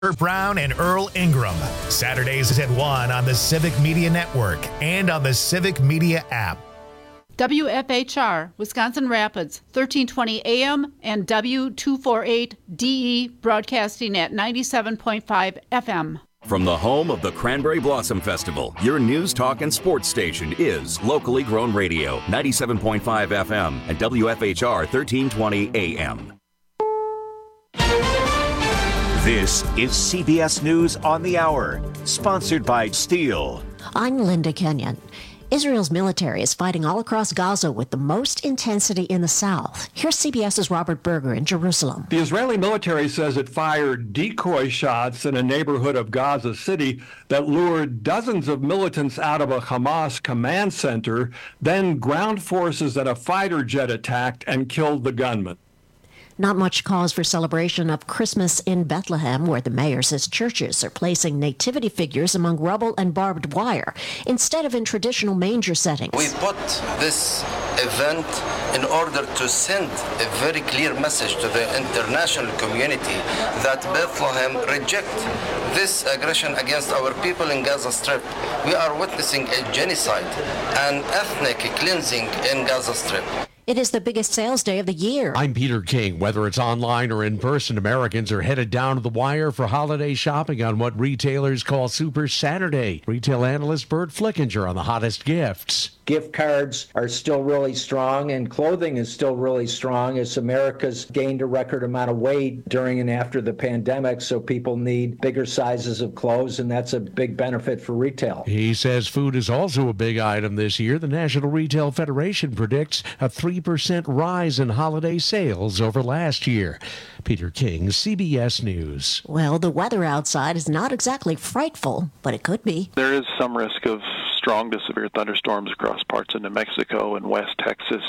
Kurt Brown and Earl Ingram. Saturdays at 1 on the Civic Media Network and on the Civic Media app. WFHR, Wisconsin Rapids, 1320 AM and W248DE broadcasting at 97.5 FM. From the home of the Cranberry Blossom Festival, your news, talk, and sports station is locally grown radio, 97.5 FM and WFHR 1320 AM. This is CBS News on the Hour, sponsored by Steel. I'm Linda Kenyon. Israel's military is fighting all across Gaza with the most intensity in the south. Here's CBS's Robert Berger in Jerusalem. The Israeli military says it fired decoy shots in a neighborhood of Gaza City that lured dozens of militants out of a Hamas command center. Then ground forces and a fighter jet attacked and killed the gunman. Not much cause for celebration of Christmas in Bethlehem, where the mayor says churches are placing nativity figures among rubble and barbed wire instead of in traditional manger settings. We put this event in order to send a very clear message to the international community that Bethlehem reject this aggression against our people in Gaza Strip. We are witnessing a genocide and ethnic cleansing in Gaza Strip. It is the biggest sales day of the year. I'm Peter King. Whether it's online or in person, Americans are headed down to the wire for holiday shopping on what retailers call Super Saturday. Retail analyst Bert Flickinger on the hottest gifts. Gift cards are still really strong, and clothing is still really strong as America's gained a record amount of weight during and after the pandemic, so people need bigger sizes of clothes, and that's a big benefit for retail. He says food is also a big item this year. The National Retail Federation predicts a 3% rise in holiday sales over last year. Peter King, CBS News. Well, the weather outside is not exactly frightful, but it could be. There is some risk of strong to severe thunderstorms across parts of New Mexico and West Texas,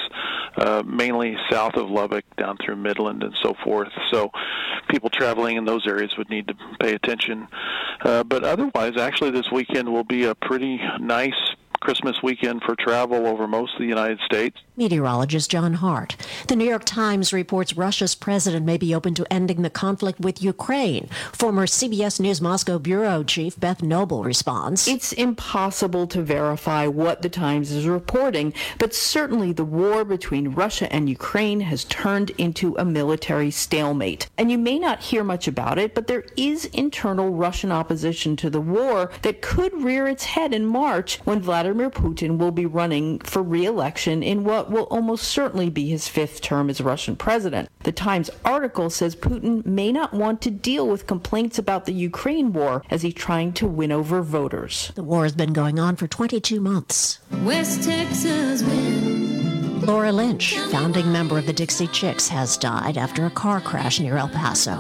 mainly south of Lubbock down through Midland and so forth. So people traveling in those areas would need to pay attention. But otherwise, actually, this weekend will be a pretty nice Christmas weekend for travel over most of the United States. Meteorologist John Hart. The New York Times reports Russia's president may be open to ending the conflict with Ukraine. Former CBS News Moscow bureau chief Beth Noble responds. It's impossible to verify what the Times is reporting, but certainly the war between Russia and Ukraine has turned into a military stalemate. And you may not hear much about it, but there is internal Russian opposition to the war that could rear its head in March when Vladimir Putin will be running for re-election in what will almost certainly be his fifth term as Russian president. The Times article says Putin may not want to deal with complaints about the Ukraine war as he's trying to win over voters. The war has been going on for 22 months. West Texas wind. Laura Lynch, founding member of the Dixie Chicks, has died after a car crash near El Paso.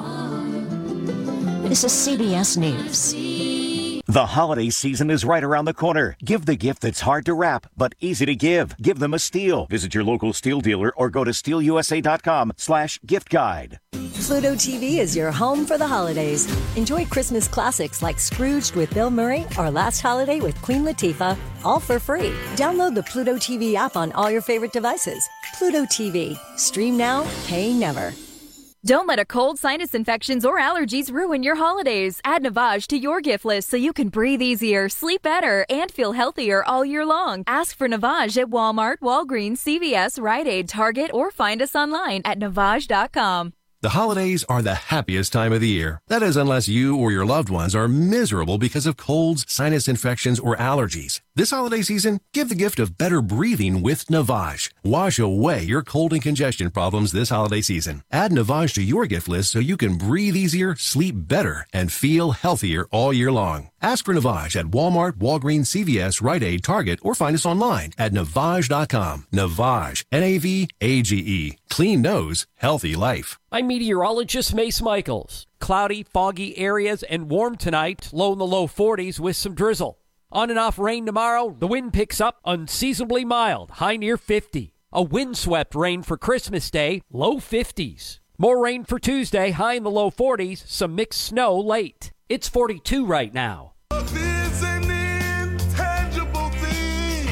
This is CBS News. The holiday season is right around the corner. Give the gift that's hard to wrap, but easy to give. Give them a Steel. Visit your local Steel dealer or go to steelusa.com/gift guide. Pluto TV is your home for the holidays. Enjoy Christmas classics like Scrooged with Bill Murray or Last Holiday with Queen Latifah, all for free. Download the Pluto TV app on all your favorite devices. Pluto TV. Stream now, pay never. Don't let a cold, sinus infections, or allergies ruin your holidays. Add Navage to your gift list so you can breathe easier, sleep better, and feel healthier all year long. Ask for Navage at Walmart, Walgreens, CVS, Rite Aid, Target, or find us online at Navage.com. The holidays are the happiest time of the year. That is, unless you or your loved ones are miserable because of colds, sinus infections, or allergies. This holiday season, give the gift of better breathing with Navage. Wash away your cold and congestion problems this holiday season. Add Navage to your gift list so you can breathe easier, sleep better, and feel healthier all year long. Ask for Navage at Walmart, Walgreens, CVS, Rite Aid, Target, or find us online at Navage.com. Navage, Navage. Clean nose, healthy life. I'm meteorologist Mace Michaels. Cloudy, foggy areas and warm tonight, low in the low 40s with some drizzle. On and off rain tomorrow, the wind picks up, unseasonably mild, high near 50. A windswept rain for Christmas Day, low 50s. More rain for Tuesday, high in the low 40s, some mixed snow late. It's 42 right now. There's an intangible thing,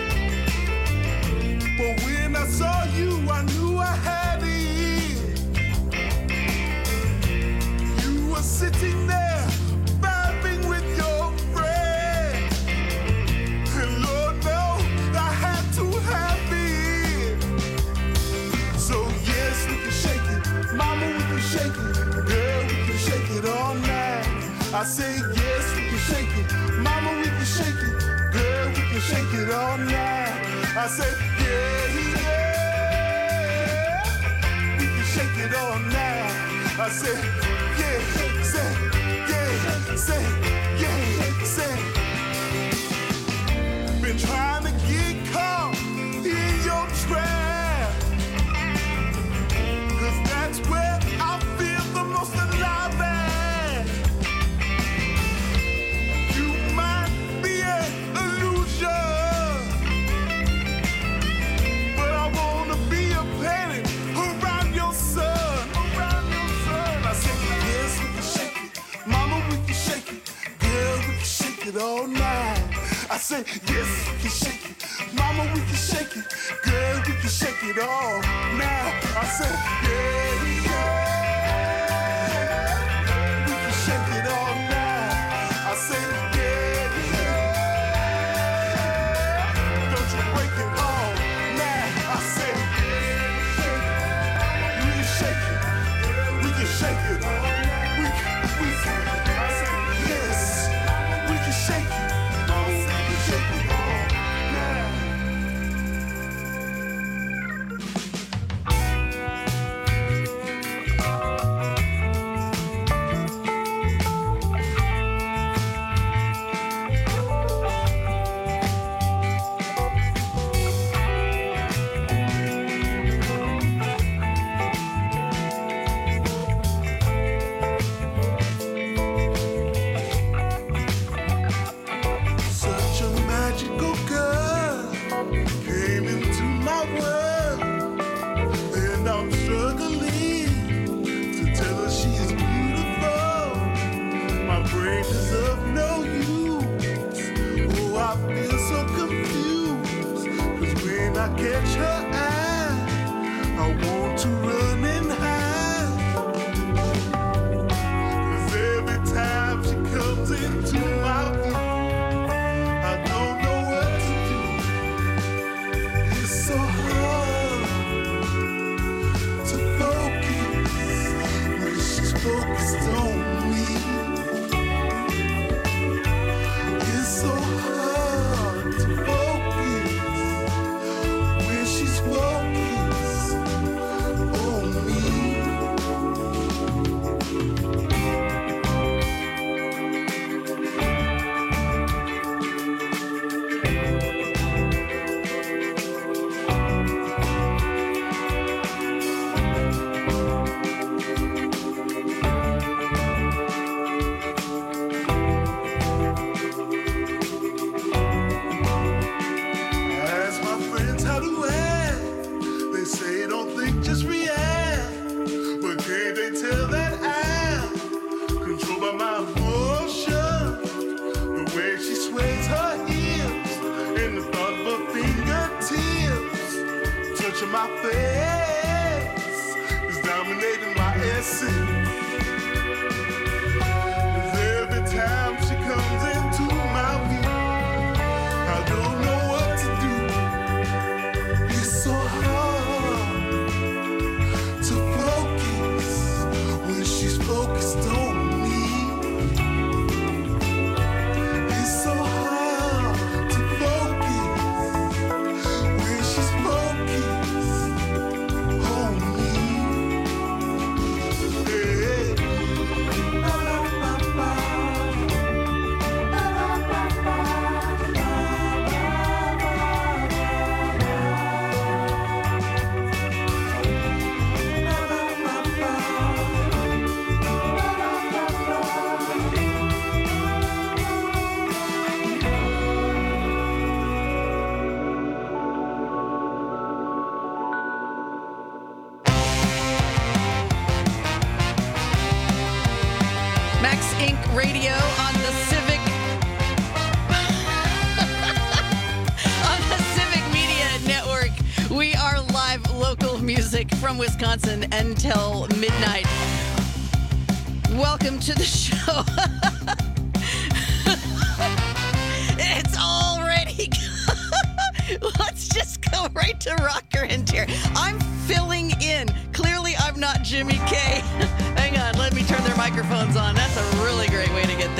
but when I saw you, I knew I had it. You were sitting there I say yes, we can shake it. Mama, we can shake it. Girl, we can shake it all night. I say yeah, yeah. We can shake it all night. I say yeah, say yeah, say yeah, say. Been trying to get caught in your trap, 'cause that's where I feel the most alive at. You might be an illusion, but I wanna be a planet around your sun, around your sun. I said yes, we can shake it. Mama, we can shake it. Girl, we can shake it all night. I say yes, we can shake it. Mama, we can shake it. Girl, we can shake it all now. I say yeah, yeah. We can shake it all now. I say yeah, yeah. Don't you break it all now. I say we can shake it. We can shake it. We can. I say yes, we can shake it. Catch her eye, I want to run and hide. 'Cause every time she comes into my view, I don't know what to do. It's so hard to focus when she's focused on me. It's so hard to focus when she's focused on me. Ask my friends how to act. They say don't think, just react. But can't they tell that I'm controlled by my emotions? The way she sways her hips and the thought of her fingertips touching my face is dominating my essence. 'Cause every time she comes into my view, I don't know what to do. It's so hard to focus when she's focused on me. It's so hard to focus when she's focused on me. Hey. Max Inc. Radio on the Civic on the Civic Media Network. We are live local music from Wisconsin until midnight. Welcome to the show. It's already let's just go right to Rocker and Tear. I'm filling in. Clearly I'm not Jimmy K. Hang on, let me turn their microphones on. That's a really great way to get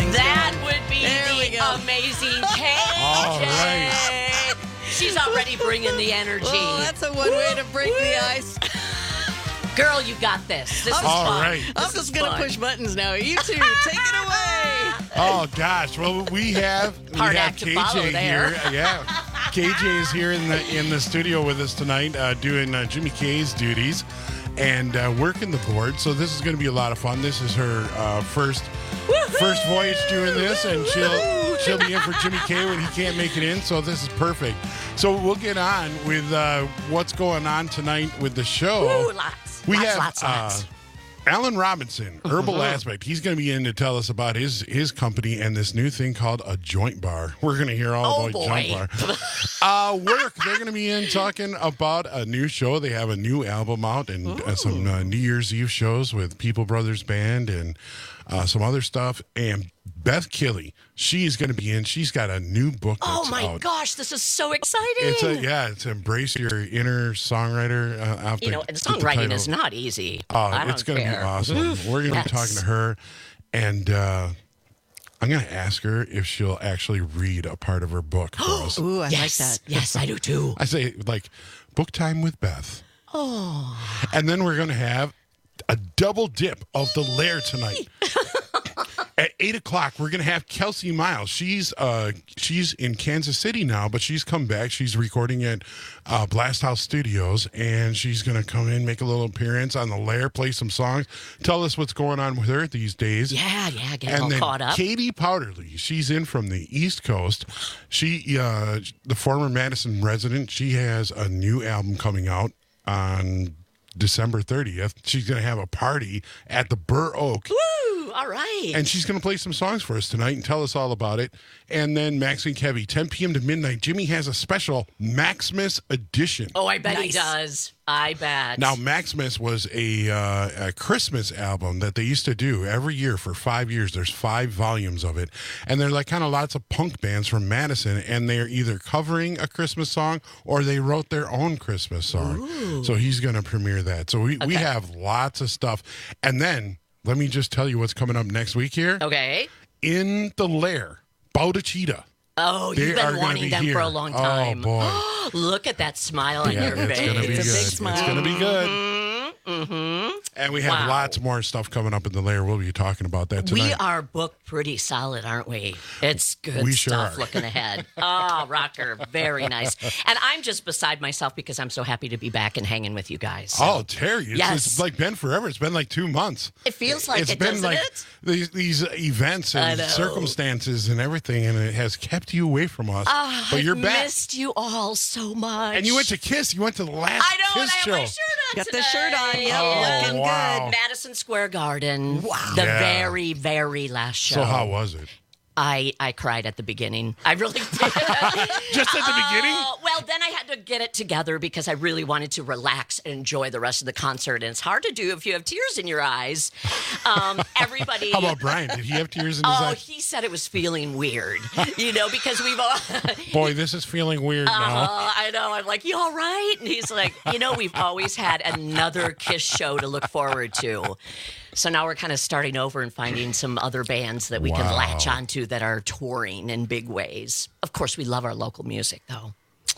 Amazing KJ. All right. She's already bringing the energy. Oh, that's a one way to break the ice. Girl, you got this. This is All fun. right. I'm just going to push buttons now. You two, take it away. Oh gosh! Well, we have Hard act to follow KJ there. here. Yeah, KJ is here in the studio with us tonight, doing Jimmy K's duties and working the board. So this is going to be a lot of fun. This is her first voyage doing this, and she'll be in for Jimmy K when he can't make it in. So this is perfect. So we'll get on with what's going on tonight with the show. Ooh, lots. We Lots. have Alan Robinson, Herbal Aspect. He's going to be in to tell us about his company and this new thing called a joint bar. We're going to hear all about joint bar. Work. They're going to be in talking about a new show. They have a new album out and some New Year's Eve shows with People Brothers Band and some other stuff. And Beth Killey, she's going to be in. She's got a new book that's Oh, my out. gosh. This is so exciting. It's Embrace Your Inner Songwriter. And songwriting is not easy. It's going to be awesome. We're going to be talking to her, and I'm going to ask her if she'll actually read a part of her book for us. Ooh, I like that. Yes, I do too. I say, like, book time with Beth. Oh. And then we're going to have a double dip of The Lair tonight. At 8 o'clock, we're going to have Kelsey Miles. She's in Kansas City now, but she's come back. She's recording at Blast House Studios, and she's going to come in, make a little appearance on The Lair, play some songs, tell us what's going on with her these days. Yeah, get and all then caught up. Katie Powderly, she's in from the East Coast. She, the former Madison resident, she has a new album coming out on December 30th. She's going to have a party at the Burr Oak. Woo! All right. And she's going to play some songs for us tonight and tell us all about it. And then Max and Kevy, 10 p.m. to midnight. Jimmy has a special Maxmas edition. Oh, I bet he does. I bet. Now, Maxmas was a Christmas album that they used to do every year for 5 years. There's 5 volumes of it. And they're like kind of lots of punk bands from Madison, and they're either covering a Christmas song or they wrote their own Christmas song. Ooh. So he's going to premiere that. So we have lots of stuff. And then let me just tell you what's coming up next week here. Okay. In the Lair, Bowdachita. Oh, you've been wanting them for a long time. Oh, boy. Look at that smile on your face. It's going to be good. It's a big smile. It's going to be good. Mm-hmm. And we have lots more stuff coming up in the Lair. We'll be talking about that tonight. We are booked pretty solid, aren't we? It's good We sure stuff are. looking ahead. Oh, rocker. Very nice. And I'm just beside myself because I'm so happy to be back and hanging with you guys. So. Oh, Terry, it's like been forever. It's been like 2 months. It feels like it's it, been doesn't like it? These events I and know. circumstances and everything, and it has kept you away from us. But I've you're back. missed you all so much. And you went to Kiss. You went to the last I know, and Kiss I have show. my shirt on Got today. the shirt on. Yep, Oh, looking wow. good. Madison Square Garden. Wow. The Yeah. very, very last show. So how was it? I cried at the beginning. I really did. Just at the beginning? Well, then I had to get it together because I really wanted to relax and enjoy the rest of the concert. And it's hard to do if you have tears in your eyes. Everybody. How about Brian? Did he have tears in his eyes? He said it was feeling weird, because we've all. Boy, this is feeling weird now. I know. I'm like, you all right? And he's like, we've always had another Kiss show to look forward to. So now we're kind of starting over and finding some other bands that we can latch onto that are touring in big ways. Of course, we love our local music, though.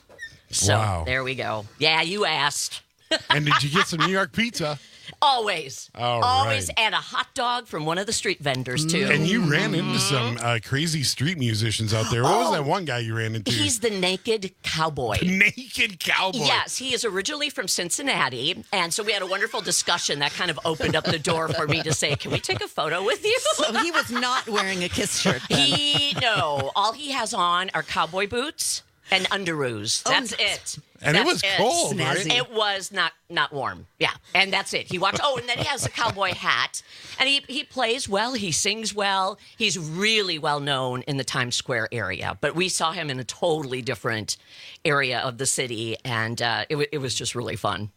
So there we go. Yeah, you asked. And did you get some New York pizza? Always. All Always. right. And a hot dog from one of the street vendors, too. And you ran into some crazy street musicians out there. What was that one guy you ran into? He's the Naked Cowboy. Naked Cowboy. Yes, he is originally from Cincinnati. And so we had a wonderful discussion that kind of opened up the door for me to say, can we take a photo with you? So he was not wearing a Kiss shirt then. No. All he has on are cowboy boots and underoos. That's it. And it was cold, right? It was not warm. Yeah. And that's it. He walks. Oh, and then he has a cowboy hat. And he plays well. He sings well. He's really well known in the Times Square area. But we saw him in a totally different area of the city. And it was just really fun.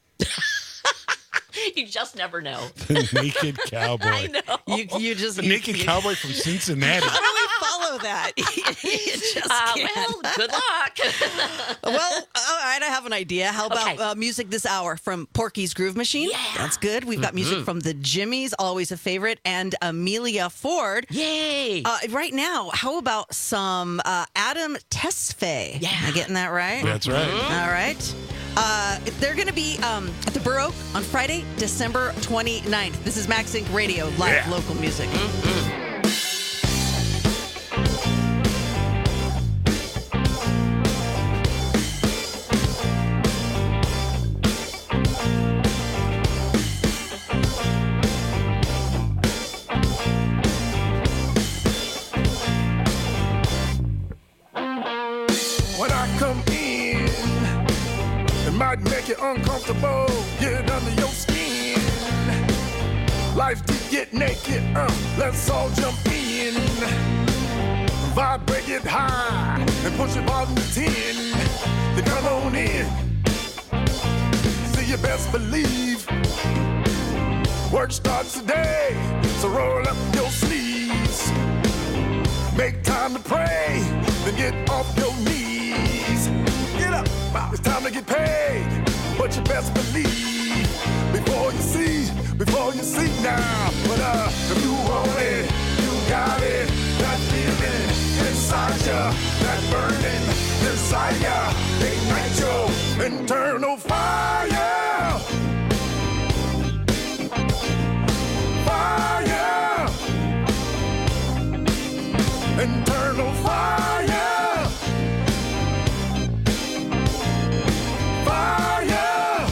You just never know. The Naked Cowboy. I know. You just The Naked Cowboy from Cincinnati. How do we follow that. You just can't. Well, good luck. Well, all right, I have an idea. How about music this hour from Porky's Groove Machine? Yeah. That's good. We've got music from the Jimmys, always a favorite, and Amelia Ford. Yay. Right now, how about some Adam Tesfaye? Yeah. Am I getting that right? That's right. All right. They're going to be at the Burr Oak on Friday, December 29th. This is Max Inc. Radio, live local music. When I come in, it might make you uncomfortable, get under your skin. Life to get naked, let's all jump in. Vibrate it high and push it bottom to 10. Then come on in. See, you best believe work starts today, so roll up your sleeves. Make time to pray, then get off your knees. Get up, it's time to get paid, but you best believe before you see now. But if you want it, you got it. That feeling inside you, that burning desire, ignite your internal fire. Fire. Internal fire. Fire.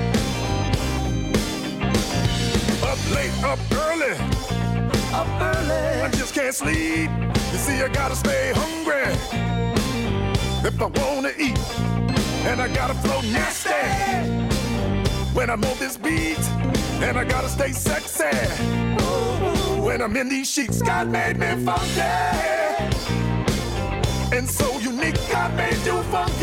Up late, up early. Up early. I just can't sleep. You see, I gotta stay hungry if I wanna eat. And I gotta flow nasty when I'm on this beat. And I gotta stay sexy when I'm in these sheets. God made me funky and so unique. God made you funky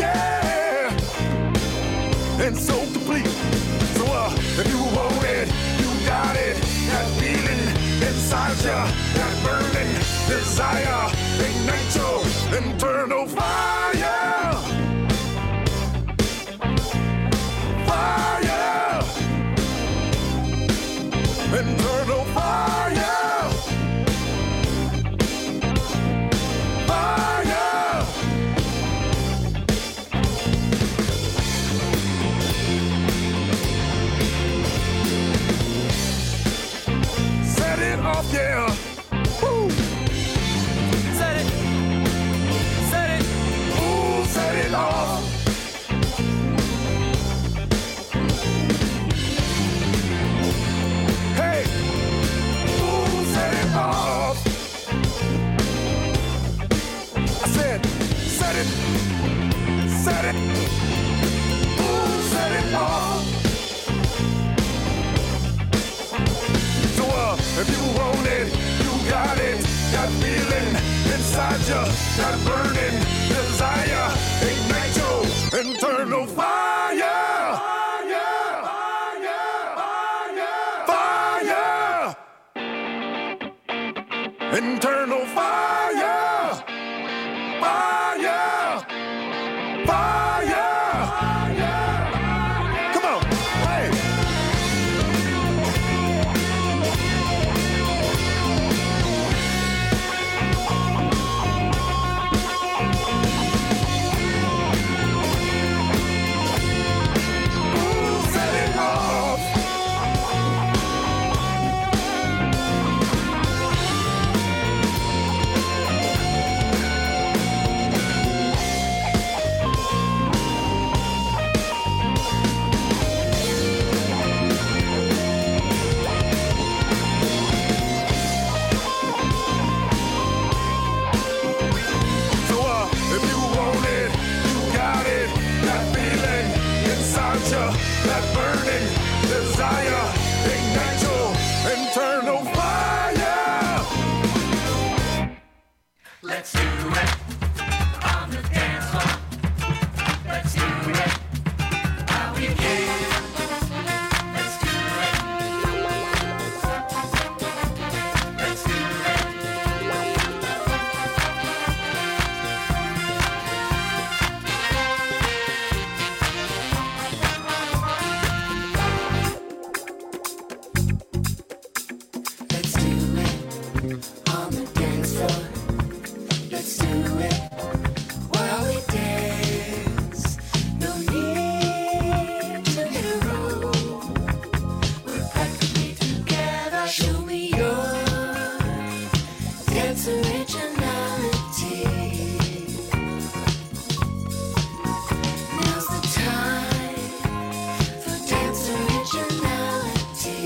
and so complete. So if you want it, you got it. That feeling inside you, that burning desire, ignite your internal fire. Fire. Internal fire. Fire. Set it off, yeah. Woo. Set it. Set it. Ooh, set it off. Hey. Ooh, set it off. I said, set it. Set it. Ooh, set it off. So if you want it, you got it. That feeling inside you, that burning desire, ignite your internal fire. Fire. Internal fire. Fire. Fire. Come on. Hey. Ooh, set it off. So if you want it, you got it. That feeling inside you, that burning desire, ignite your internal fire. Let's do it on the dance floor. Let's do it how we can. Let's do it. Let's do it. floor. Let's do it while we dance. No need to hit a roll. We're practically together. Show me your dance originality. Now's the time for dance originality.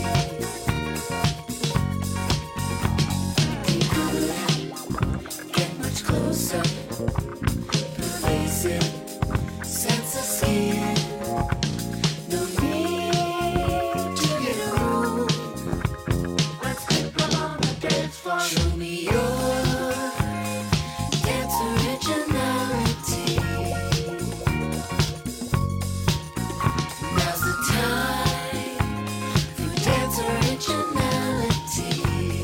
Deep groove, get much closer. Pervasive sense of skin. No need to get a room. Let's pick up on the dance floor. Show me your dance originality. Now's the time for dance originality.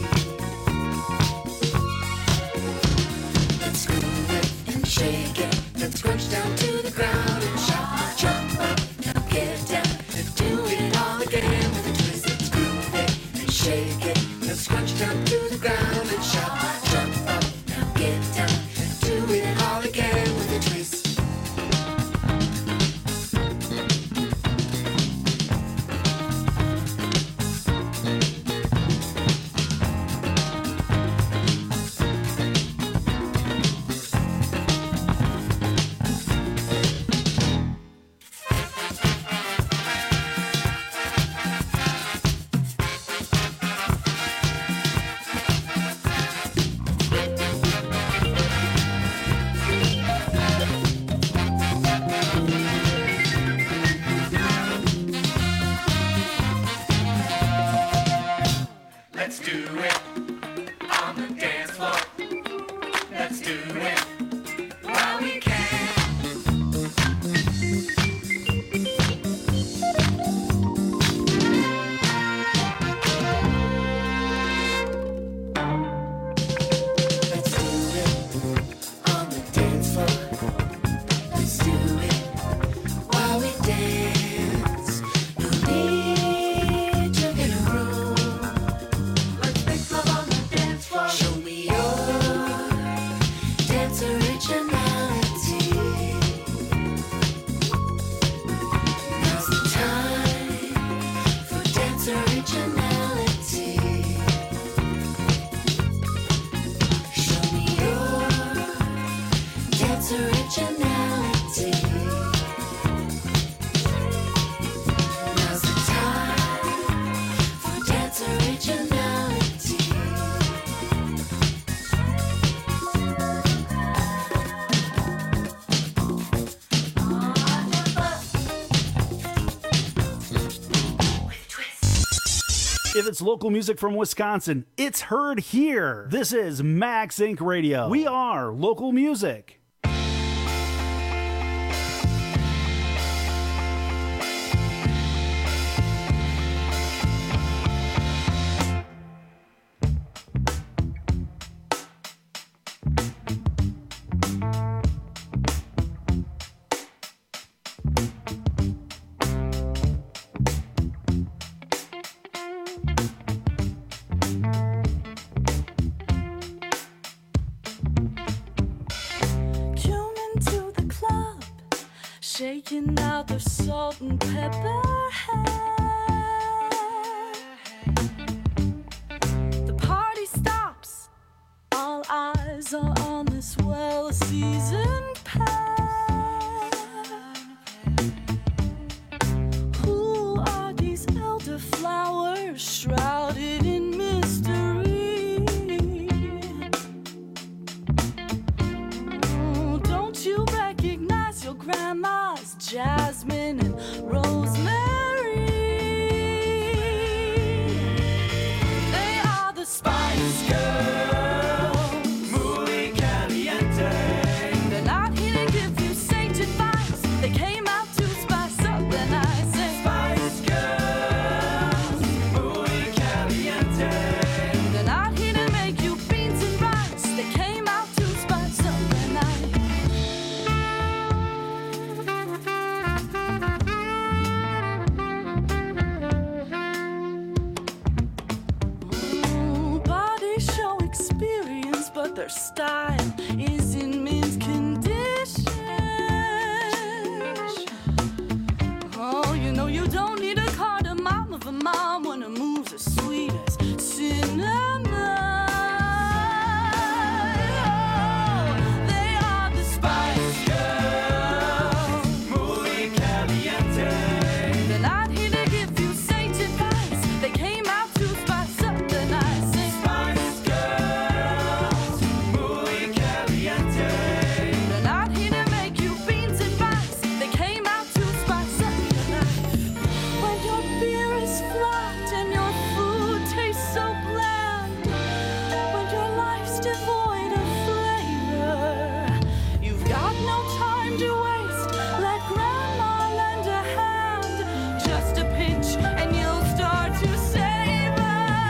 Let's groove it and shake it. Let's crunch down to the ground and shout. Jump up, now get down and do it all again with a twist. Let's groove it and shake it. Let's crunch down to the ground and shout. Jump up, now get down and do it all again with a twist. Let's do it on the dance floor. Let's do it while we can. Let's do it on the dance floor. Let's do it while we dance. No need to get a room. Let's make love on the dance floor. Show me your dance originality. Now's the time for dance originality. Show me your dance originality. Now's the time for dance originality. If it's local music from Wisconsin, it's heard here. This is Max Inc. Radio. We are local music. Tune into the club, shaking out the salt and pepper hair. The party stops, all eyes are on this well-seasoned pair. Who are these elderflowers shrouded in mystery? Don't you recognize your grandma's jasmine and rosemary? They are the Spice Girls, muy caliente. They're not here to give you sainted vibes. They came out to spice up the night. Say, Spice Girls, muy caliente. They're not here to make you beans and rice. They came out to spice up the night. their style is in mint condition. Oh, you know you don't need a cardamom of a mom when her moves are sweet as cinnamon. Oh, they are the Spice Girls, muy caliente. They're not here to give you sage advice. They came out to spice up the night. Say, Spice Girls, muy caliente. They're not here to make you beans and rice. They came out to spice up your life. When your beer is flat and your food tastes so bland, when your life's devoid of flavor, you've got no time to waste. Let Grandma lend a hand, just a pinch, and you'll start to savor.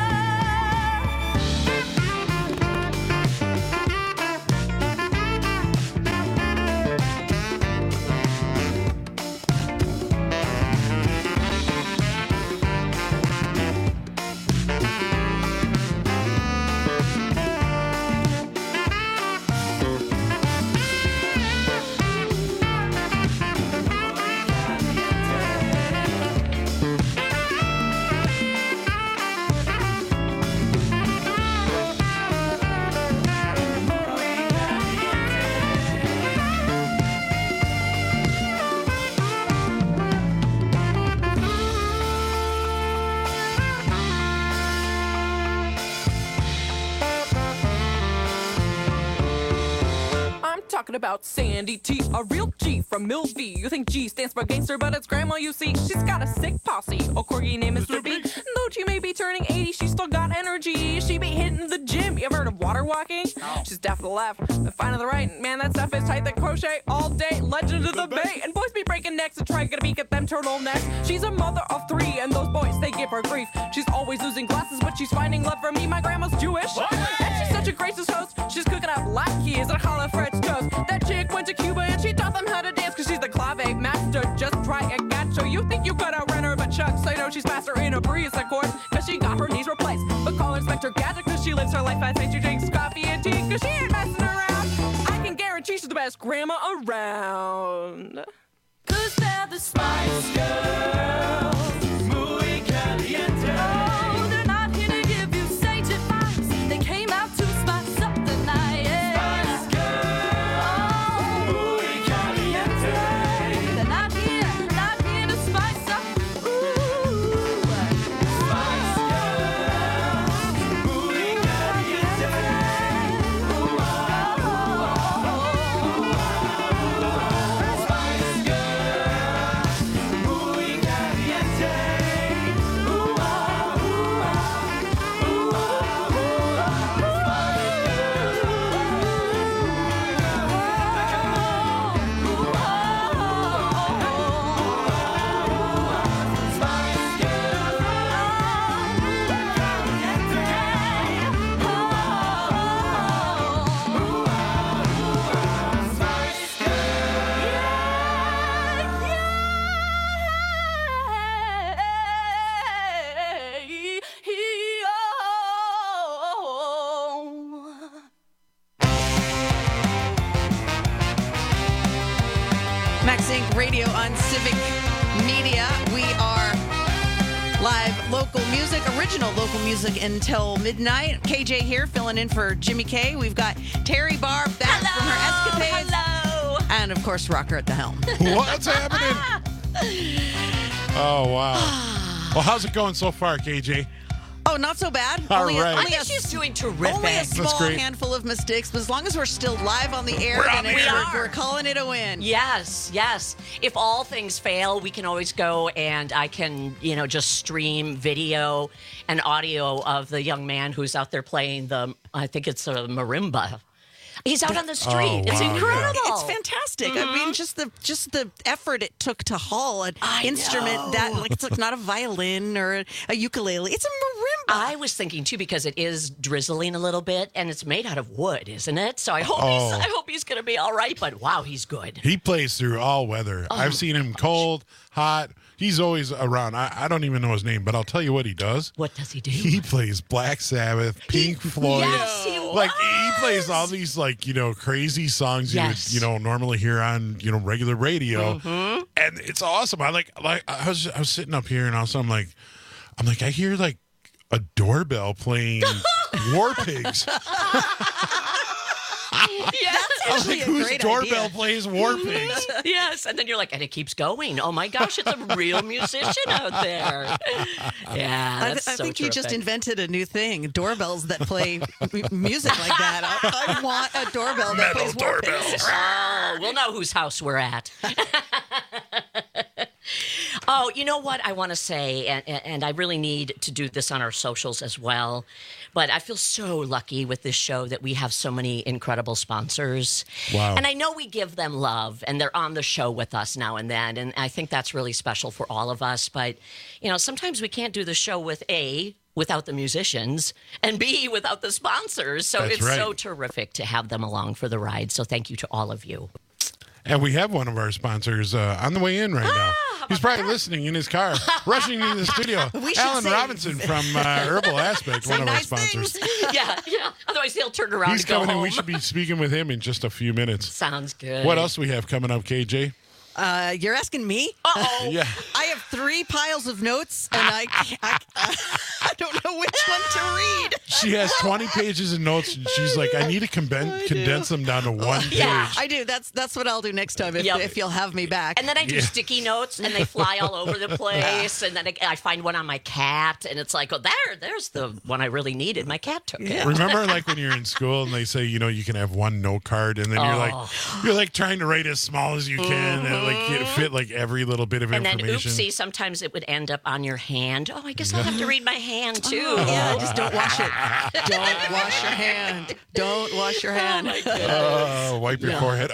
I'm talking about Sandy T, a real G from Mill V. You think G stands for gangster, but it's grandma, you see. She's got a sick posse, a corgi named Mr. B. Though she may be turning 80, she's still got energy. She be hitting the gym. You ever heard of water walking? She's deaf to the left, and fine to the right. Man, that stuff is tight, that crochet all day. Legend of the Bay. And boys be breaking necks and trying to beak at them turtlenecks. She's a mother of 3, and those boys, they give her grief. She's always losing glasses, but she's finding love from me. My grandma's Jewish, and she's such a gracious host. She's cooking up latkes and challah French toast. That chick went to Cuba and she taught them how to dance, cause she's the clave master. Just try a gacho. You think you could outrun her, but Chuck, I know she's faster in a breeze, of course, cause she got her knees replaced. But call her Inspector Gadget, cause she lives her life fast and she drinks coffee and tea, cause she ain't messing around. I can guarantee she's the best grandma around. Cause they're the Spice Girls, muy caliente. Oh, they're not here to give you sage advice. They came out to spice up the night. Spice Girls, muy caliente. They're not here to spice up. Ooh, Spice Girls, muy caliente. Ooh, Spice Girls, muy caliente. Ooh, Max Inc. Radio on Civic Media. We are live local music, original local music until midnight. KJ here filling in for Jimmy K. We've got Terry Barr back from her escapades. Hello. And of course, Rocker at the helm. What's happening? Oh, wow. Well, how's it going so far, KJ? Oh, not so bad. All right. I think she's doing terrific. Only a small great. handful of mistakes, but as long as we're still live on the air, We're on then the air. we're calling it a win. Yes, yes. If all things fail, we can always go and I can, just stream video and audio of the young man who's out there playing I think it's a marimba. He's out on the street. Oh, It's wow, incredible. It's fantastic. I mean, just the effort it took to haul an instrument that, like, it's like not a violin or a ukulele. It's a marimba. I was thinking too, because it is drizzling a little bit, and it's made out of wood, isn't it? So I hope he's going to be all right. But wow, he's good. He plays through all weather. I've seen him cold, hot, He's always around. I don't even know his name, but I'll tell you what he does. What does he do? He plays Black Sabbath, Pink Floyd. Yes, he Like he plays all these crazy songs you would normally hear on regular radio, and it's awesome. I was sitting up here and also I'm like I hear like a doorbell playing War Pigs. Yes, That's actually a whose great doorbell idea. plays War Pigs? Yes, and then you're like, and it keeps going. Oh my gosh, it's a real musician out there. Yeah, that's I think you just terrific. invented a new thing: doorbells that play music like that. I want a doorbell that plays War Pigs. Oh, we'll know whose house we're at. Oh, you know what I want to say, and I really need to do this on our socials as well, but I feel so lucky with this show that we have so many incredible sponsors. Wow. And I know we give them love, and they're on the show with us now and then, and I think that's really special for all of us. But, sometimes we can't do the show without the musicians, and B, without the sponsors. So That's it's right. so terrific to have them along for the ride. So thank you to all of you. And we have one of our sponsors on the way in right now. He's probably listening in his car, rushing into the studio. We should Alan say- Robinson from Herbal Aspect, one of our sponsors. Yeah. Otherwise, he'll turn around He's and go coming in. home. We should be speaking with him in just a few minutes. Sounds good. What else do we have coming up, KJ? You're asking me? Uh-oh. Yeah. I have 3 piles of notes, and I don't know which one to read. She has 20 pages of notes, and she's like, I need to condense them down to one page. Yeah. I do. That's what I'll do next time if you'll have me back. And then I do Yeah. sticky notes, and they fly all over the place. And then I find one on my cat, and it's like, oh, there's the one I really needed. My cat took it. Remember, like when you're in school and they say, you can have one note card, and then you're like trying to write as small as you can, and like fit like every little bit of And then, information. oopsie, sometimes it would end up on your hand. Oh, I guess I'll have to read my hand, too. Yeah, just don't wash it. Don't wash your hand. Don't wash your hand. Wipe your forehead.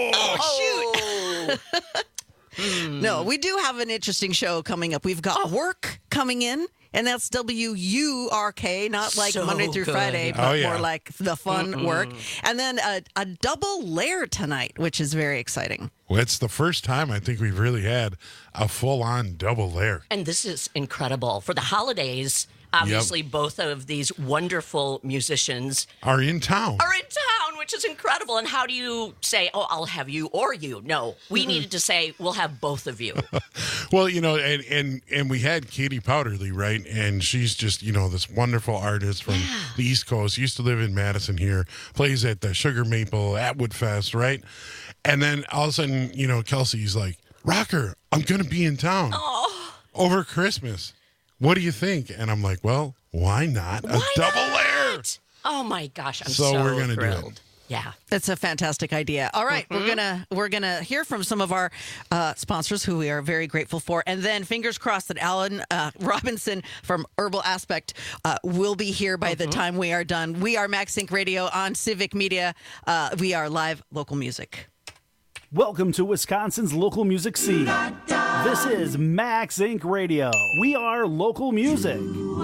Oh, shoot. No, we do have an interesting show coming up. We've got work coming in, and that's WURK, not like So Monday through good. Friday, but Oh, yeah. more like the fun work. And then a double layer tonight, which is very exciting. Well, it's the first time I think we've really had a full-on double layer. And this is incredible. For the holidays, obviously, both of these wonderful musicians Are in town. are in town, which is incredible. And how do you say, oh, I'll have you or you? No, we needed to say, we'll have both of you. Well, and we had Katie Powderly, right? And she's just, this wonderful artist from the East Coast, used to live in Madison here, plays at the Sugar Maple Atwood Fest, right? And then all of a sudden, Kelsey's like, Rocker, I'm going to be in town over Christmas. What do you think? And I'm like, well, why not a double layer? Oh my gosh, I'm So so we're gonna do it. thrilled. Yeah. It's a fantastic idea. All right, we're gonna hear from some of our sponsors who we are very grateful for, and then fingers crossed that Alan Robinson from Herbal Aspect will be here by the time we are done. We are Max Inc. Radio on Civic Media. We are live local music. Welcome to Wisconsin's local music scene. This is Max Inc. Radio. We are local music.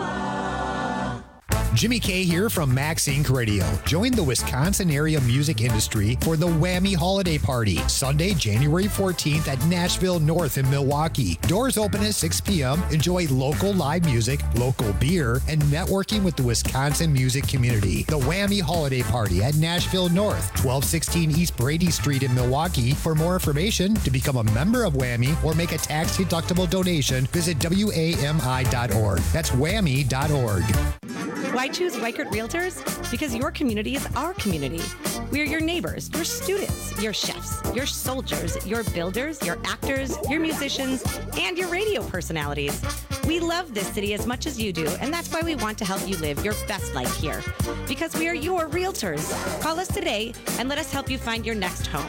Jimmy K here from Max Inc. Radio. Join the Wisconsin area music industry for the Whammy Holiday Party, Sunday, January 14th at Nashville North in Milwaukee. Doors open at 6 p.m. Enjoy local live music, local beer, and networking with the Wisconsin music community. The Whammy Holiday Party at Nashville North, 1216 East Brady Street in Milwaukee. For more information, to become a member of Whammy or make a tax-deductible donation, visit WAMI.org. That's whammy.org. Why choose Weichert Realtors? Because your community is our community. We are your neighbors, your students, your chefs, your soldiers, your builders, your actors, your musicians, and your radio personalities. We love this city as much as you do, and that's why we want to help you live your best life here. Because we are your realtors. Call us today and let us help you find your next home.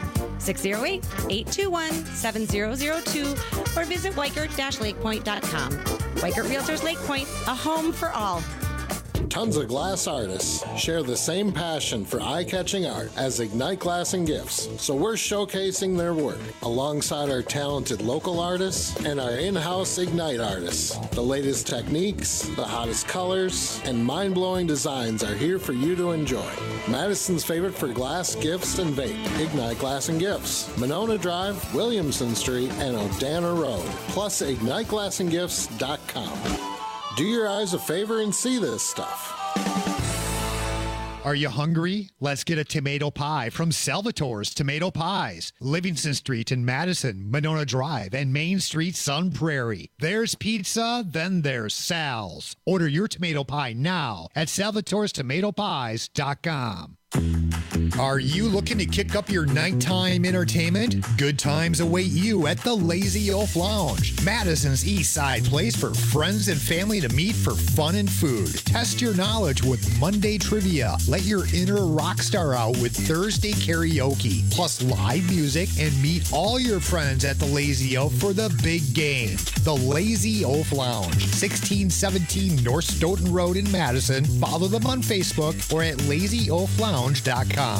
608-821-7002 or visit Weichert-lakepoint.com. Weichert Realtors Lake Point, a home for all. Tons of glass artists share the same passion for eye-catching art as Ignite Glass and Gifts, so we're showcasing their work alongside our talented local artists and our in-house Ignite artists. The latest techniques, the hottest colors, and mind-blowing designs are here for you to enjoy. Madison's favorite for glass, gifts, and vape, Ignite Glass and Gifts. Monona Drive, Williamson Street, and Odana Road. Plus, IgniteGlassandGifts.com. Do your eyes a favor and see this stuff. Are you hungry? Let's get a tomato pie from Salvatore's Tomato Pies. Livingston Street in Madison, Monona Drive, and Main Street, Sun Prairie. There's pizza, then there's Sal's. Order your tomato pie now at salvatorestomatopies.com. Are you looking to kick up your nighttime entertainment? Good times await you at the Lazy Oaf Lounge, Madison's East Side place for friends and family to meet for fun and food. Test your knowledge with Monday trivia. Let your inner rock star out with Thursday karaoke, plus live music, and meet all your friends at the Lazy Oaf for the big game. The Lazy Oaf Lounge, 1617 North Stoughton Road in Madison. Follow them on Facebook or at lazyoaflounge.com.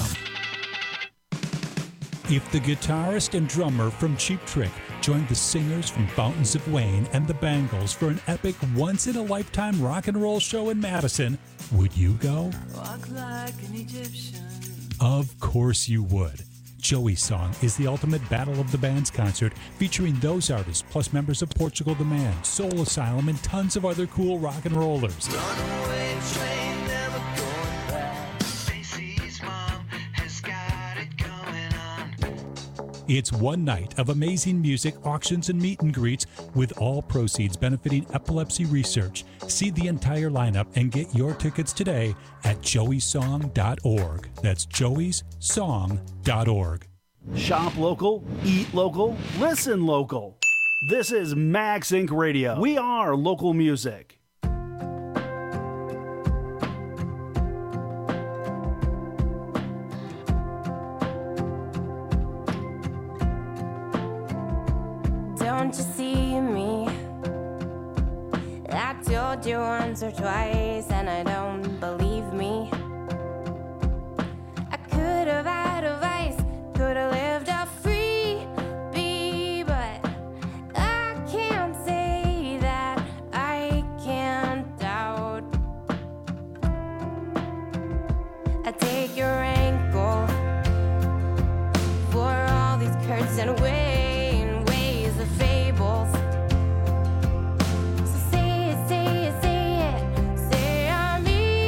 If the guitarist and drummer from Cheap Trick joined the singers from Fountains of Wayne and the Bangles for an epic once-in-a-lifetime rock and roll show in Madison, would you go? Walk like an Egyptian. Of course you would. Joey's Song is the ultimate Battle of the Bands concert featuring those artists plus members of Portugal the Man, Soul Asylum, and tons of other cool rock and rollers. Runaway train, never going back. Stacy's mom has got it going on. It's one night of amazing music, auctions, and meet and greets, with all proceeds benefiting epilepsy research. See the entire lineup and get your tickets today at joeysong.org. That's joeysong.org. Shop local, eat local, listen local. This is Max Inc. Radio. We are local music. Don't you see me? I told you once or twice, and I don't believe me. I could have had advice, could have lived a free bee, but I can't say that I can't doubt. I take your ankle for all these curds and ways. Fables. So say it, say it, say it. Say I'm easy.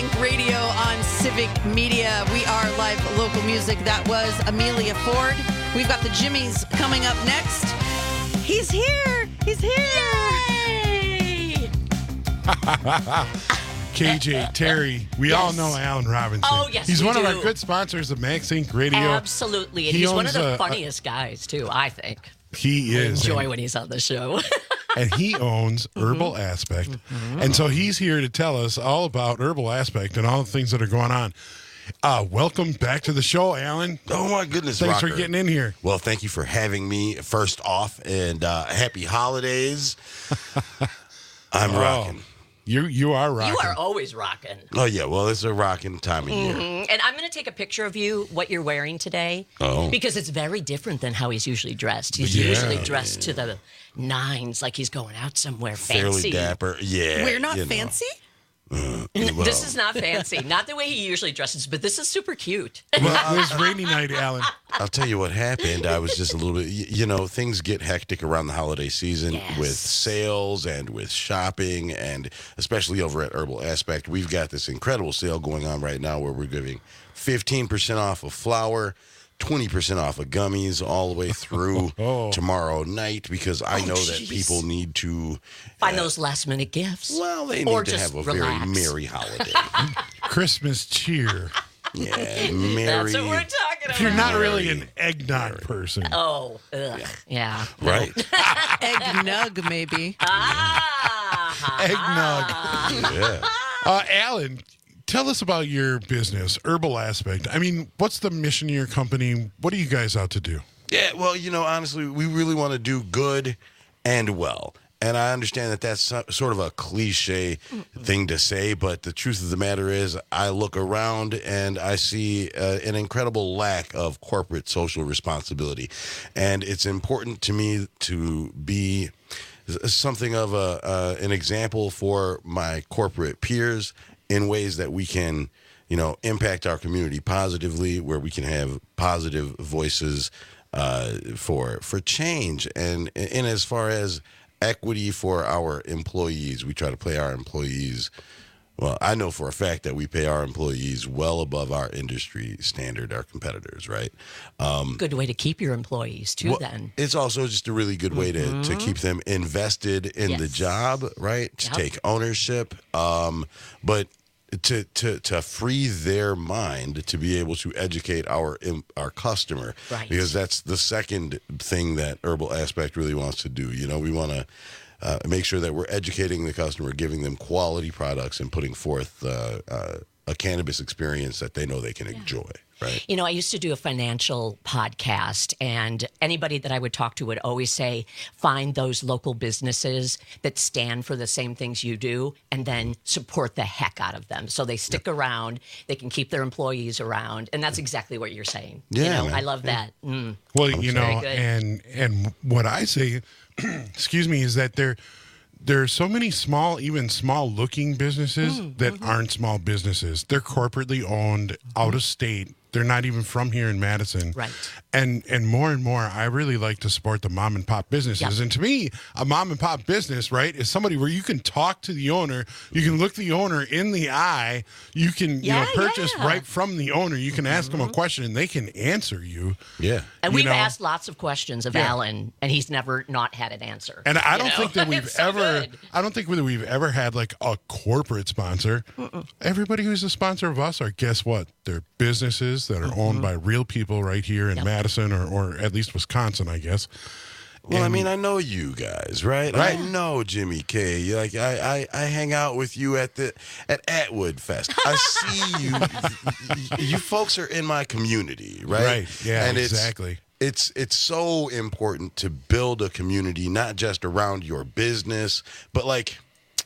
Inc. Radio on Civic Media. We are live local music. That was Amelia Ford. We've got the Jimmies coming up next. He's here. He's here. Yay! KJ, Terry, we all know Alan Robinson. Oh, yes, He's we one of do. our good sponsors of Max Inc. Radio. Absolutely. And he's one of the funniest guys, too, I think. He is. Enjoy when he's on the show. And he owns Herbal Aspect. And so he's here to tell us all about Herbal Aspect and all the things that are going on. Welcome back to the show, Alan. Oh, my goodness, Thanks Rocker. for getting in here. Well, thank you for having me, first off, and happy holidays. I'm rocking. You are rocking. You are always rocking. Oh, yeah. Well, it's a rocking time of year. And I'm going to take a picture of you, what you're wearing today, because it's very different than how he's usually dressed. He's usually dressed to the nines, like he's going out somewhere fancy. Fairly dapper. Yeah. We're not fancy? This is not fancy. Not the way he usually dresses, but this is super cute. Well, it was rainy night, Alan. I'll tell you what happened. I was just a little bit, things get hectic around the holiday season with sales and with shopping, and especially over at Herbal Aspect. We've got this incredible sale going on right now where we're giving 15% off of flour, 20% off of gummies all the way through tomorrow night, because I know that people need to find those last minute gifts. Well, they need to have a very merry holiday. Christmas cheer. Yeah, merry. That's what we're talking about. If you're not really an eggnog person. Oh, yeah. Right? Eggnog, maybe. Eggnog. Yeah. Alan, tell us about your business, Herbal Aspect. I mean, what's the mission of your company? What are you guys out to do? Yeah, well, honestly, we really want to do good and well. And I understand that that's sort of a cliche thing to say, but the truth of the matter is I look around and I see an incredible lack of corporate social responsibility. And it's important to me to be something of an example for my corporate peers in ways that we can, impact our community positively, where we can have positive voices for change. And in as far as equity for our employees, we try to pay our employees. Well, I know for a fact that we pay our employees well above our industry standard, our competitors, right? Good way to keep your employees, too, then. It's also just a really good way to keep them invested in the job, right? To take ownership, but to free their mind to be able to educate our customer, right? Because that's the second thing that Herbal Aspect really wants to do. We want to make sure that we're educating the customer, giving them quality products, and putting forth a cannabis experience that they know they can enjoy. Right. I used to do a financial podcast, and anybody that I would talk to would always say, find those local businesses that stand for the same things you do, and then support the heck out of them. So they stick around, they can keep their employees around. And that's exactly what you're saying. Yeah, I love that. Well, and what I say, excuse me, is that there are so many even small looking businesses that aren't small businesses. They're corporately owned, out of state. They're not even from here in Madison. Right. And more, I really like to support the mom and pop businesses. And to me, a mom and pop business, right, is somebody where you can talk to the owner, you can look the owner in the eye, you can purchase right from the owner. You can ask them a question and they can answer you. Yeah. And we've asked lots of questions of Alan, and he's never not had an answer. And I don't think that we've I don't think that we've ever had like a corporate sponsor. Everybody who's a sponsor of us are, guess what? They're businesses that are owned by real people right here in Madison or at least Wisconsin, I guess. Well, I mean, I know you guys, right? I know Jimmy K. Like I hang out with you at Atwood Fest. I see you. You folks are in my community, right? Right. Yeah. And exactly. It's so important to build a community, not just around your business, but like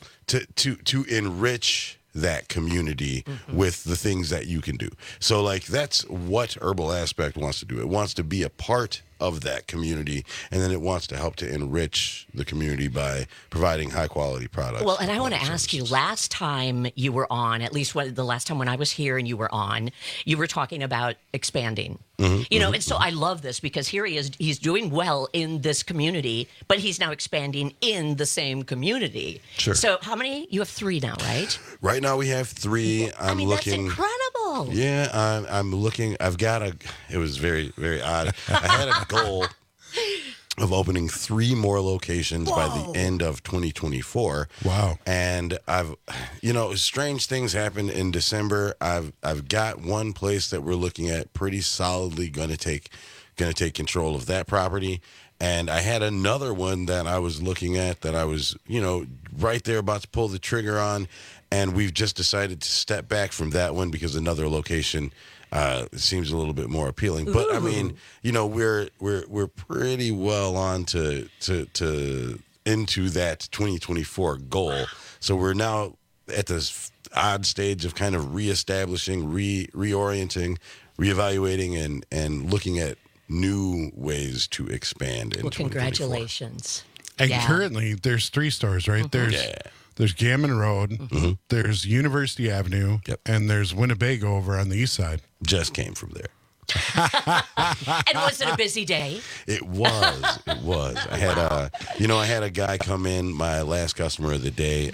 to enrich that community with the things that you can do. So like that's what Herbal Aspect wants to do. It wants to be a part of that community, and then it wants to help to enrich the community by providing high quality products. Well, and I want to ask you, last time you were on, at least the last time when I was here and you were on, you were talking about expanding. And so I love this because here he is, he's doing well in this community, but he's now expanding in the same community. Sure. So how many? You have 3 now, right? Right now we have 3. I'm looking. That's incredible. Yeah, I'm looking. I've got it was very, very odd. I had a goal of opening 3 more locations by the end of 2024. Wow. And strange things happened in December. I've got one place that we're looking at pretty solidly going to take control of that property. And I had another one that I was looking at that I was, right there about to pull the trigger on. And we've just decided to step back from that one because another location seems a little bit more appealing. But I mean, we're pretty well on to into that 2024 goal. So we're now at this odd stage of kind of reestablishing, reorienting, reevaluating, and looking at new ways to expand in 2024. Congratulations. And currently, there's 3 stores, right? There's Gammon Road, there's University Avenue, and there's Winnebago over on the east side. Just came from there. And was it a busy day? It was. It was. I had I had a guy come in, my last customer of the day,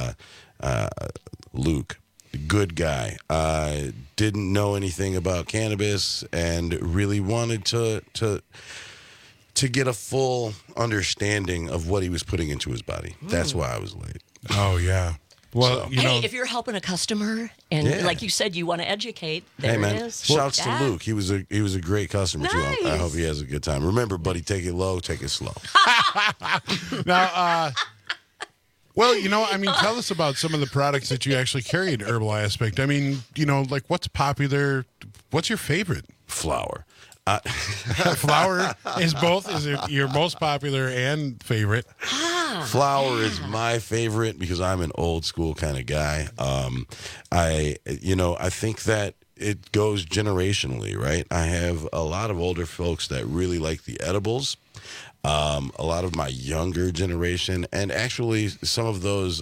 Luke. Good guy. Didn't know anything about cannabis and really wanted to get a full understanding of what he was putting into his body. That's why I was late. Oh, yeah. Well, hey, if you're helping a customer and like you said, you want to educate, there hey, man, it is. Shouts to Luke. He was a great customer too. I hope he has a good time. Remember, buddy, take it low, take it slow. Now, tell us about some of the products that you actually carry at Herbal Aspect. I mean, what's popular? What's your favorite? Flower. Flower is it your most popular and favorite? Flower is my favorite because I'm an old school kind of guy. I think that it goes generationally, right? I have a lot of older folks that really like the edibles. A lot of my younger generation, and actually some of those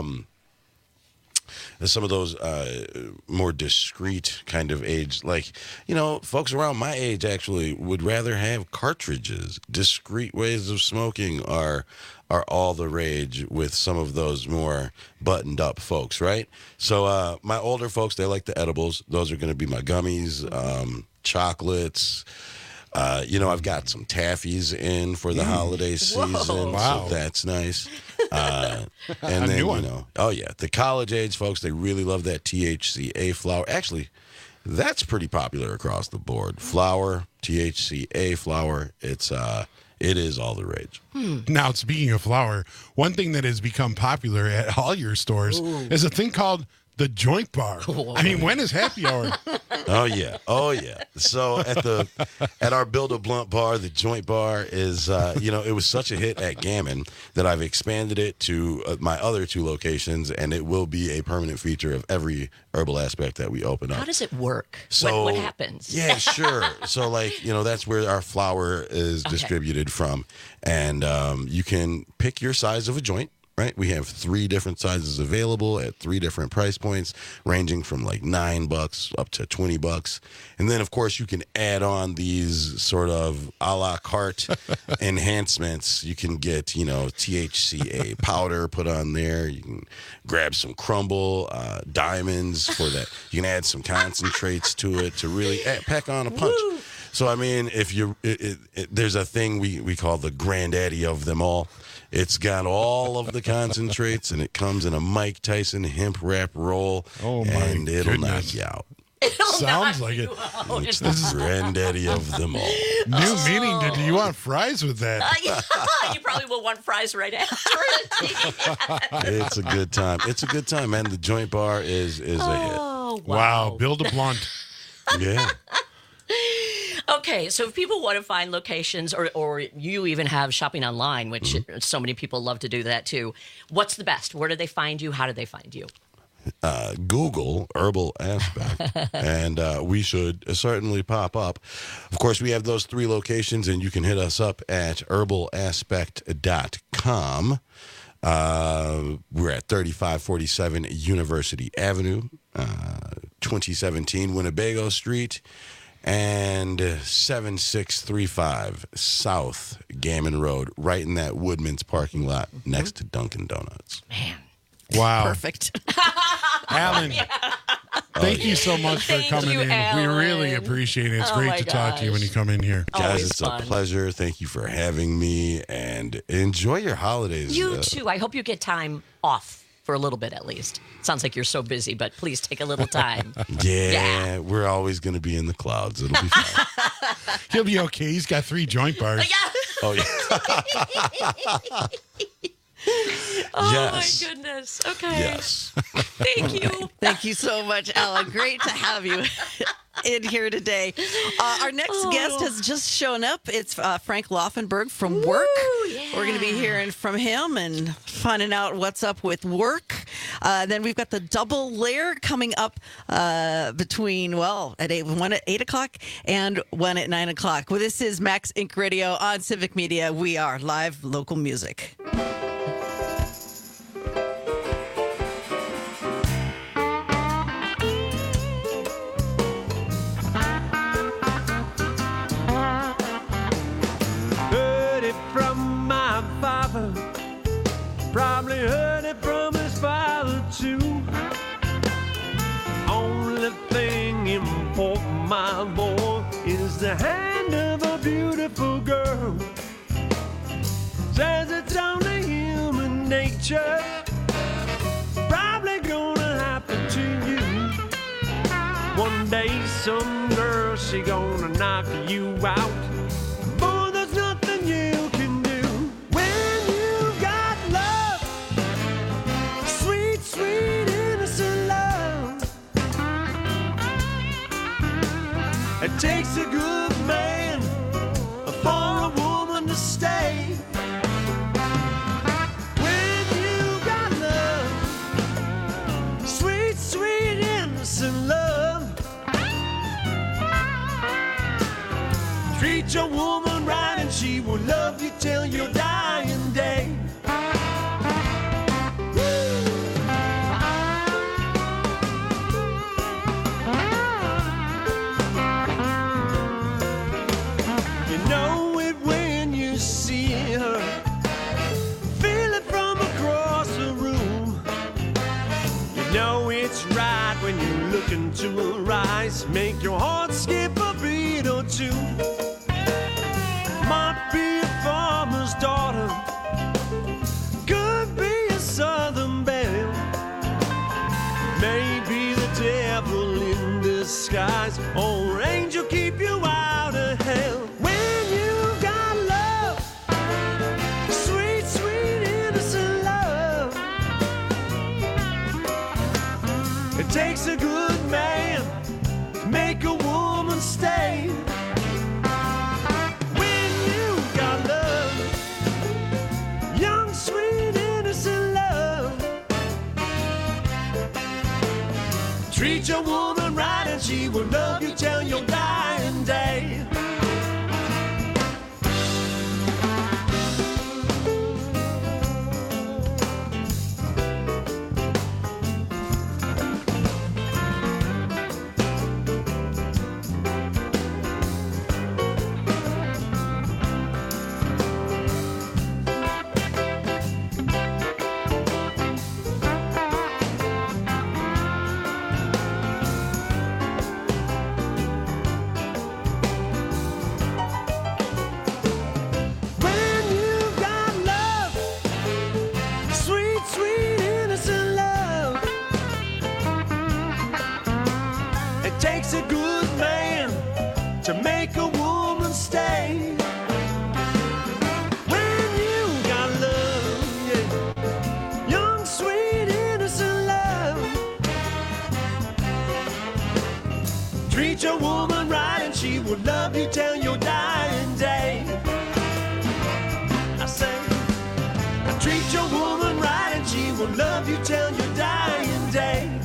more discreet kind of age, like, folks around my age actually would rather have cartridges. Discreet ways of smoking are all the rage with some of those more buttoned up folks, right? So my older folks, they like the edibles. Those are going to be my gummies, chocolates. I've got some taffies in for the holiday season, so that's nice. And then, the college age folks, they really love that THCA flower. Actually, that's pretty popular across the board. Flower, THCA flower, it is all the rage. Now, speaking of flower, one thing that has become popular at all your stores is a thing called the Joint Bar. I mean, when is happy hour? Oh yeah. So at our Build a Blunt bar, the Joint Bar is it was such a hit at Gammon that I've expanded it to my other 2 locations, and it will be a permanent feature of every Herbal Aspect that we open up. How does it work? So what happens? Yeah, sure. So that's where our flower is distributed from, and you can pick your size of a joint. Right, we have 3 different sizes available at 3 different price points, ranging from like $9 up to $20. And then, of course, you can add on these sort of a la carte enhancements. You can get, THCA powder put on there. You can grab some crumble, diamonds for that. You can add some concentrates to it to really pack on a punch. Woo! So, I mean, if there's a thing we call the granddaddy of them all. It's got all of the concentrates, and it comes in a Mike Tyson hemp wrap roll, and it'll knock you out. Sounds like it. It's the granddaddy of them all. New meaning. Do you want fries with that? You probably will want fries right after it. It's a good time. It's a good time, man. The Joint Bar is a hit. Wow. Build a blunt. Yeah. Okay, so if people want to find locations, or you even have shopping online, which so many people love to do that too, what's the best? Where do they find you? How do they find you? Google Herbal Aspect, and we should certainly pop up. Of course, we have those 3 locations, and you can hit us up at herbalaspect.com. We're at 3547 University Avenue, 2017 Winnebago Street, and 7635 South Gammon Road, right in that Woodman's parking lot next to Dunkin' Donuts. Man. Wow. Perfect. Alan, thank you so much for coming in. Alan. We really appreciate it. It's great to talk to you when you come in here. Guys, it's a pleasure. Thank you for having me, and enjoy your holidays. You too. I hope you get time off for a little bit at least. Sounds like you're so busy, but please take a little time. Yeah, we're always going to be in the clouds. It'll be fine. He'll be okay. He's got 3 joint bars. Oh, yeah. Oh, Yes. my goodness. Okay. Yes. Thank you. Thank you so much, Alan. Great to have you in here today. Our next guest has just shown up. It's Frank Laufenberg from Work. We're going to be hearing from him and finding out what's up with Work. Then we've got the double layer coming up between, one at 8 o'clock and 1 at 9 o'clock. Well, this is Max Inc. Radio on Civic Media. We are live local music. Probably heard it from his father too. Only thing important, my boy, is the hand of a beautiful girl. Says it's only human nature. Probably gonna happen to you. One day some girl, she gonna knock you out. Boy, there's nothing you can do. Sweet innocent love. It takes a good man for a woman to stay. When you got love, sweet innocent love. Treat your woman right and she will love you till your dying day. When you look into her eyes, make your heart skip a beat or two. Might be a farmer's daughter, could be a southern belle, maybe the devil in disguise, or angel keep you out of hell. When you got love, sweet innocent love. It takes a good man to make a woman stay. When you got love, young, sweet, innocent love. Treat your woman right and she will love you till your dying day. To make a woman stay. When you got love, yeah. Young, sweet, innocent love. Treat your woman right and she will love you till your dying day. I say, treat your woman right and she will love you till your dying day.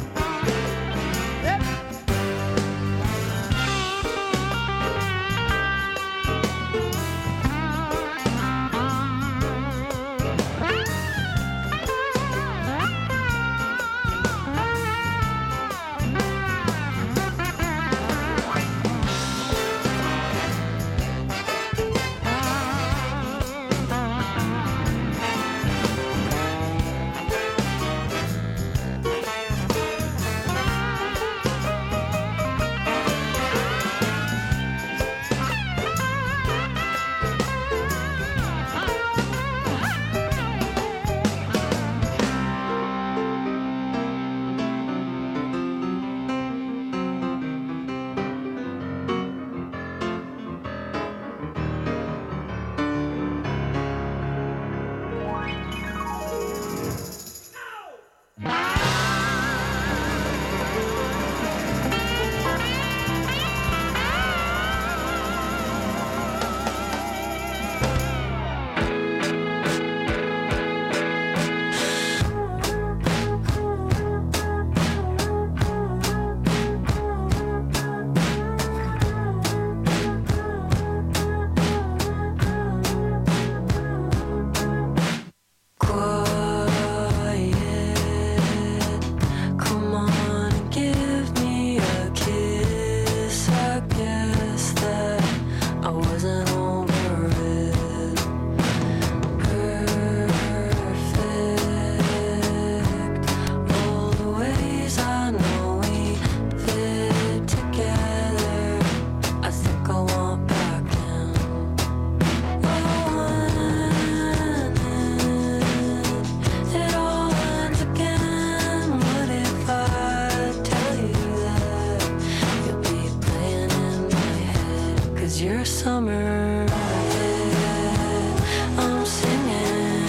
Your summer hit, I'm singing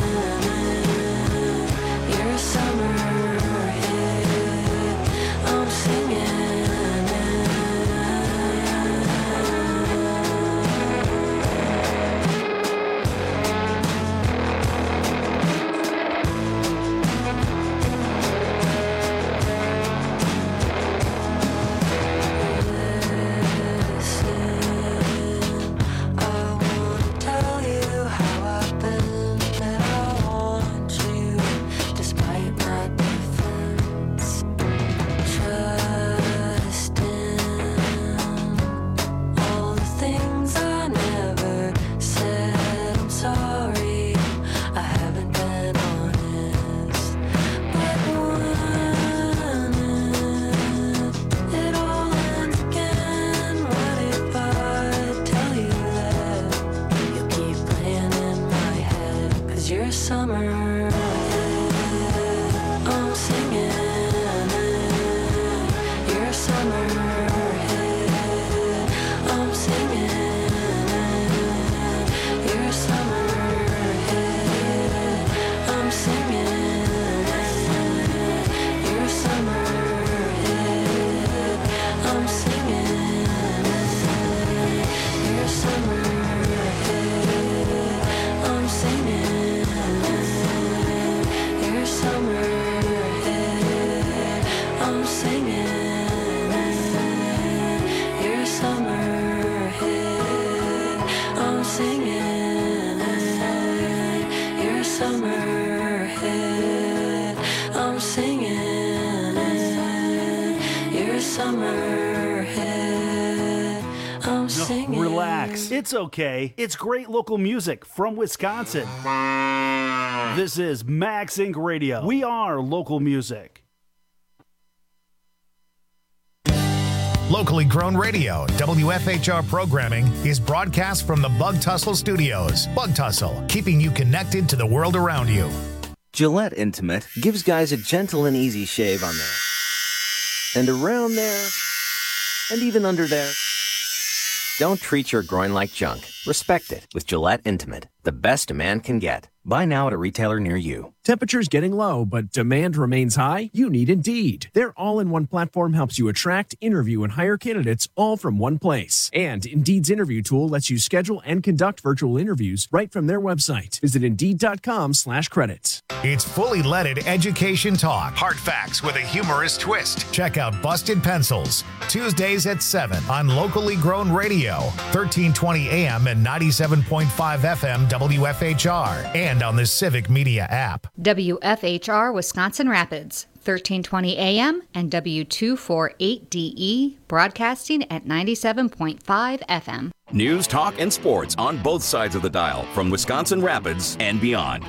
it. Your summer hit, I'm singing Relax. It's okay. It's great local music from Wisconsin. This is Max Inc. Radio. We are local music. Locally grown radio, WFHR programming is broadcast from the Bug Tussle Studios. Bug Tussle, keeping you connected to the world around you. Gillette Intimate gives guys a gentle and easy shave on there, and around there, and even under there. Don't treat your groin like junk. Respect it with Gillette Intimate, the best a man can get. Buy now at a retailer near you. Temperature's getting low, but demand remains high? You need Indeed. Their all-in-one platform helps you attract, interview, and hire candidates all from one place. And Indeed's interview tool lets you schedule and conduct virtual interviews right from their website. Visit Indeed.com/credits. It's fully leaded education talk. Hard facts with a humorous twist. Check out Busted Pencils, Tuesdays at 7 on Locally Grown Radio, 1320 AM and 97.5 FM WFHR, and on the Civic Media app. WFHR Wisconsin Rapids, 1320 AM and W248DE, broadcasting at 97.5 FM. News, talk, and sports on both sides of the dial from Wisconsin Rapids and beyond.